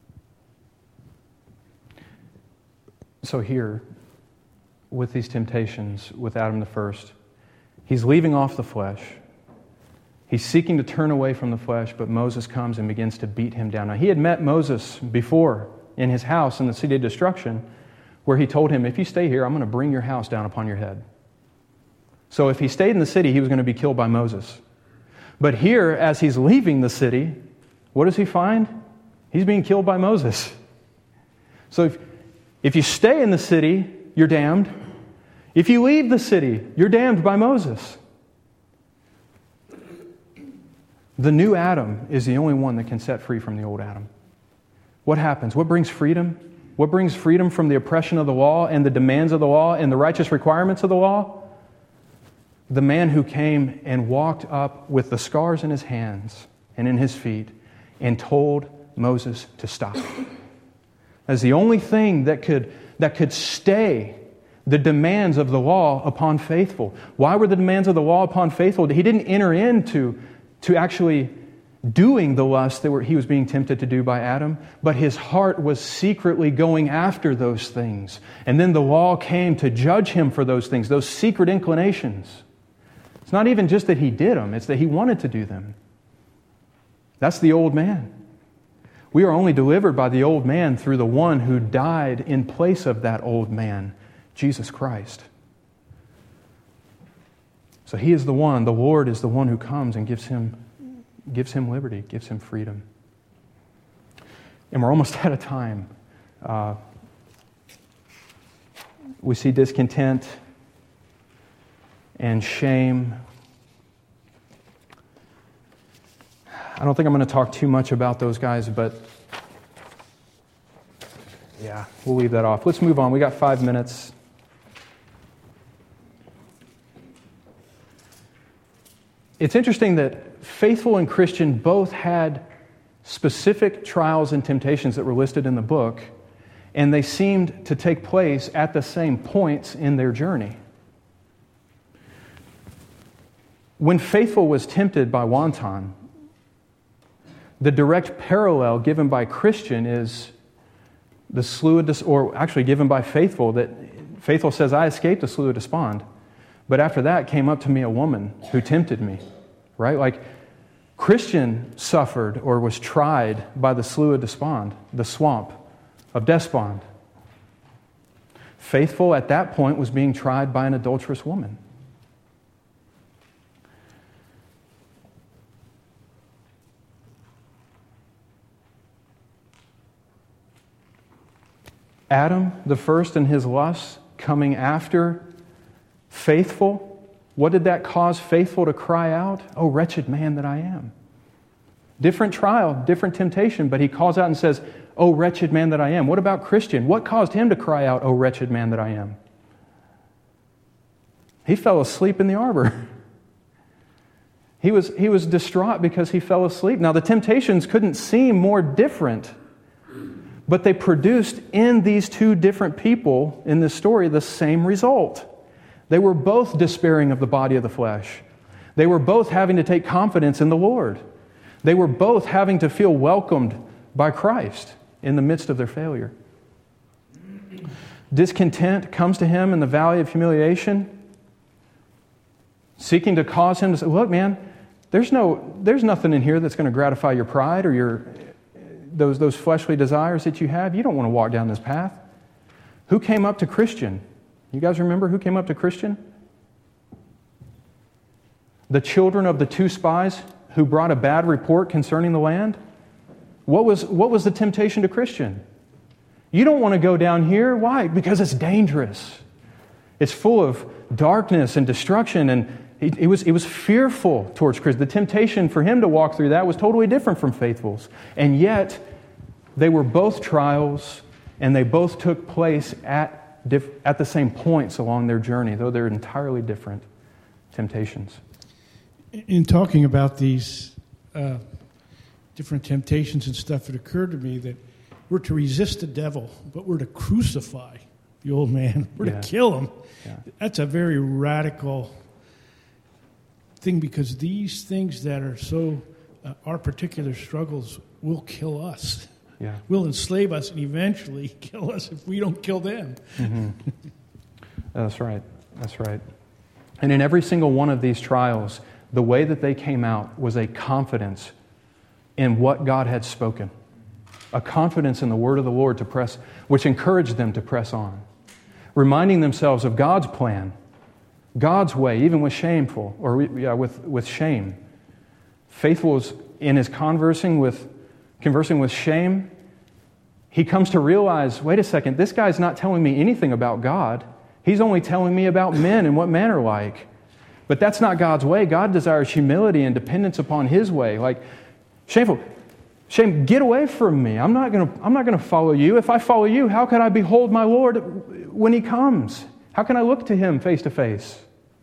So here, with these temptations, with Adam the first, he's leaving off the flesh. He's seeking to turn away from the flesh, but Moses comes and begins to beat him down. Now, he had met Moses before in his house in the city of destruction, where he told him, if you stay here, I'm going to bring your house down upon your head. So if he stayed in the city, he was going to be killed by Moses. But here, as he's leaving the city, what does he find? He's being killed by Moses. So if you stay in the city, you're damned. If you leave the city, you're damned by Moses. The new Adam is the only one that can set free from the old Adam. What happens? What brings freedom? What brings freedom from the oppression of the law and the demands of the law and the righteous requirements of the law? The man who came and walked up with the scars in his hands and in his feet and told Moses to stop. As the only thing that could stay the demands of the law upon faithful. Why were the demands of the law upon faithful? He didn't enter into actually doing the lust that he was being tempted to do by Adam, but his heart was secretly going after those things. And then the law came to judge him for those things, those secret inclinations. It's not even just that he did them, it's that he wanted to do them. That's the old man. We are only delivered by the old man through the one who died in place of that old man, Jesus Christ. So he is the one, the Lord is the one who comes and gives him liberty, gives him freedom. And we're almost out of time. We see discontent and shame. I don't think I'm going to talk too much about those guys, but yeah, we'll leave that off. Let's move on. We got 5 minutes. It's interesting that faithful and Christian both had specific trials and temptations that were listed in the book, and they seemed to take place at the same points in their journey. When faithful was tempted by wanton, the direct parallel given by Christian is the slough of, or actually given by Faithful, that Faithful says, I escaped the slough of despond. But after that came up to me a woman who tempted me, right? Like Christian suffered or was tried by the slough of despond, the swamp of despond. Faithful at that point was being tried by an adulterous woman. Adam, the first in his lusts, coming after Faithful. What did that cause Faithful to cry out? Oh, wretched man that I am. Different trial, different temptation, but he calls out and says, oh, wretched man that I am. What about Christian? What caused him to cry out, oh, wretched man that I am? He fell asleep in the arbor. He was distraught because he fell asleep. Now, the temptations couldn't seem more different, but they produced in these two different people in this story the same result. They were both despairing of the body of the flesh. They were both having to take confidence in the Lord. They were both having to feel welcomed by Christ in the midst of their failure. Discontent comes to him in the valley of humiliation, seeking to cause him to say, look, man, there's nothing in here that's going to gratify your pride or those fleshly desires that you have. You don't want to walk down this path. Who came up to Christian? You guys remember who came up to Christian? The children of the two spies who brought a bad report concerning the land. What was the temptation to Christian? You don't want to go down here. Why? Because it's dangerous. It's full of darkness and destruction, and it was fearful towards Christian. The temptation for him to walk through that was totally different from Faithful's. And yet, they were both trials, and they both took place at the same points along their journey, though they're entirely different temptations. In talking about these different temptations and stuff, it occurred to me that we're to resist the devil, but we're to crucify the old man. We're to kill him. Yeah. That's a very radical thing, because these things that are so, our particular struggles will kill us. Yeah. Will enslave us and eventually kill us if we don't kill them. Mm-hmm. That's right. That's right. And in every single one of these trials, the way that they came out was a confidence in what God had spoken, a confidence in the word of the Lord which encouraged them to press on, reminding themselves of God's plan, God's way, even with with shame. Faithful was in his conversing with shame. He comes to realize, wait a second, this guy's not telling me anything about God. He's only telling me about men and what men are like. But that's not God's way. God desires humility and dependence upon His way. Like, shame, get away from me. I'm not going to follow you. If I follow you, how can I behold my Lord when He comes? How can I look to Him face to face?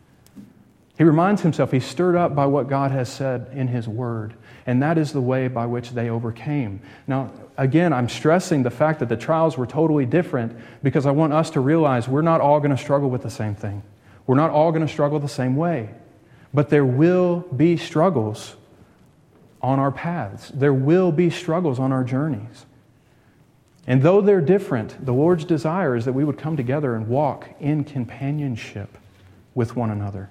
He reminds himself he's stirred up by what God has said in His Word. And that is the way by which they overcame. Now, again, I'm stressing the fact that the trials were totally different because I want us to realize we're not all going to struggle with the same thing. We're not all going to struggle the same way. But there will be struggles on our paths. There will be struggles on our journeys. And though they're different, the Lord's desire is that we would come together and walk in companionship with one another.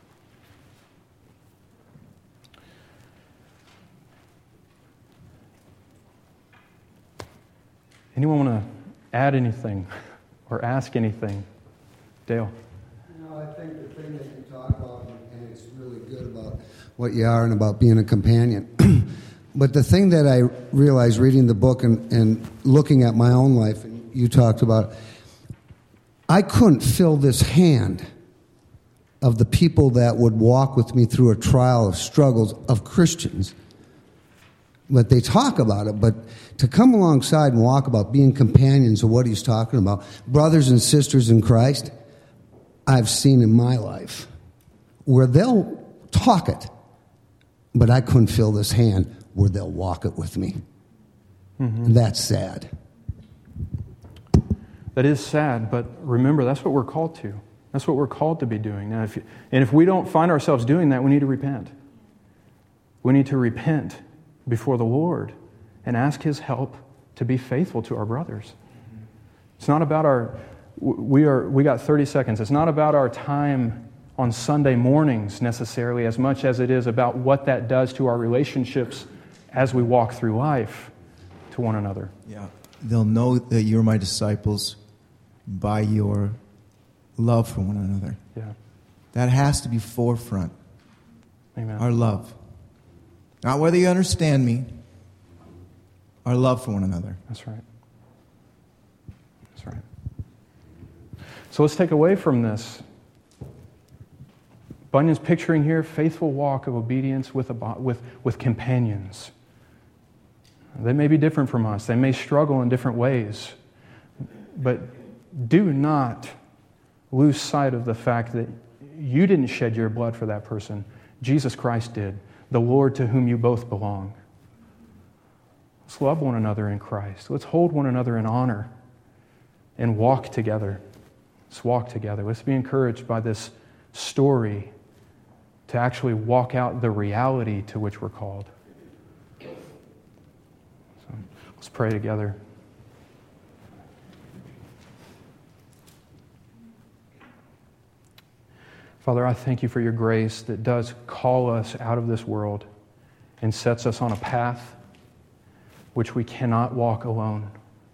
Anyone want to add anything or ask anything? Dale? I think the thing that you talk about, and it's really good about what you are and about being a companion. But the thing that I realized reading the book and looking at my own life, and you talked about, I couldn't fill this hand of the people that would walk with me through a trial of struggles of Christians. But they talk about it, but to come alongside and walk about being companions of what he's talking about, brothers and sisters in Christ, I've seen in my life where they'll talk it, but I couldn't fill this hand where they'll walk it with me. Mm-hmm. And that's sad. That is sad, but remember, that's what we're called to. That's what we're called to be doing. Now, if we don't find ourselves doing that, we need to repent. We need to repent before the Lord and ask His help to be faithful to our brothers. It's not about we got 30 seconds. It's not about our time on Sunday mornings necessarily as much as it is about what that does to our relationships as we walk through life to one another. Yeah. They'll know that you're my disciples by your love for one another. Yeah. That has to be forefront. Amen. Our love. Not whether you understand me, our love for one another. That's right. That's right. So let's take away from this. Bunyan's picturing here faithful walk of obedience with companions. They may be different from us. They may struggle in different ways. But do not lose sight of the fact that you didn't shed your blood for that person. Jesus Christ did, the Lord to whom you both belong. Let's love one another in Christ. Let's hold one another in honor and walk together. Let's walk together. Let's be encouraged by this story to actually walk out the reality to which we're called. So let's pray together. Father, I thank you for your grace that does call us out of this world and sets us on a path which we cannot walk alone.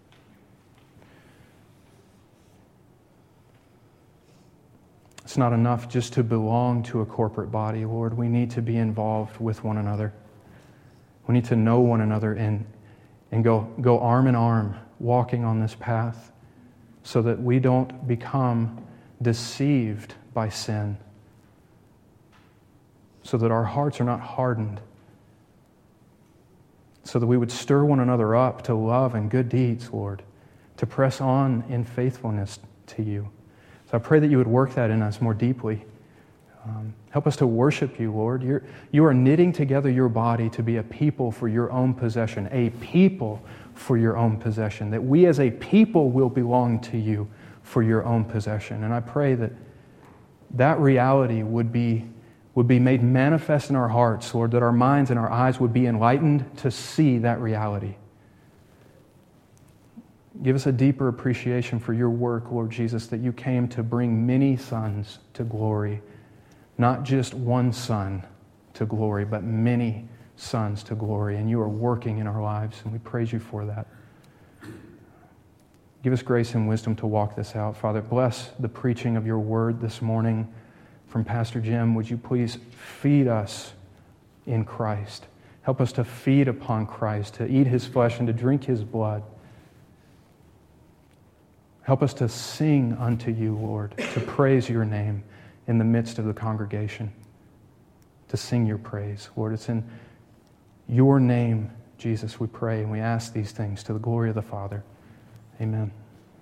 It's not enough just to belong to a corporate body, Lord. We need to be involved with one another. We need to know one another and go arm in arm, walking on this path so that we don't become deceived by sin, so that our hearts are not hardened, so that we would stir one another up to love and good deeds, Lord, to press on in faithfulness to you. So I pray that you would work that in us more deeply. Help us to worship you, Lord. You are knitting together your body to be a people for your own possession, a people for your own possession, that we as a people will belong to you for your own possession. And I pray that that reality would be made manifest in our hearts, Lord, that our minds and our eyes would be enlightened to see that reality. Give us a deeper appreciation for your work, Lord Jesus, that you came to bring many sons to glory. Not just one son to glory, but many sons to glory. And you are working in our lives, and we praise you for that. Give us grace and wisdom to walk this out. Father, bless the preaching of your word this morning from Pastor Jim. Would you please feed us in Christ? Help us to feed upon Christ, to eat his flesh and to drink his blood. Help us to sing unto you, Lord, to praise your name in the midst of the congregation, to sing your praise. Lord, it's in your name, Jesus, we pray, and we ask these things to the glory of the Father. Amen.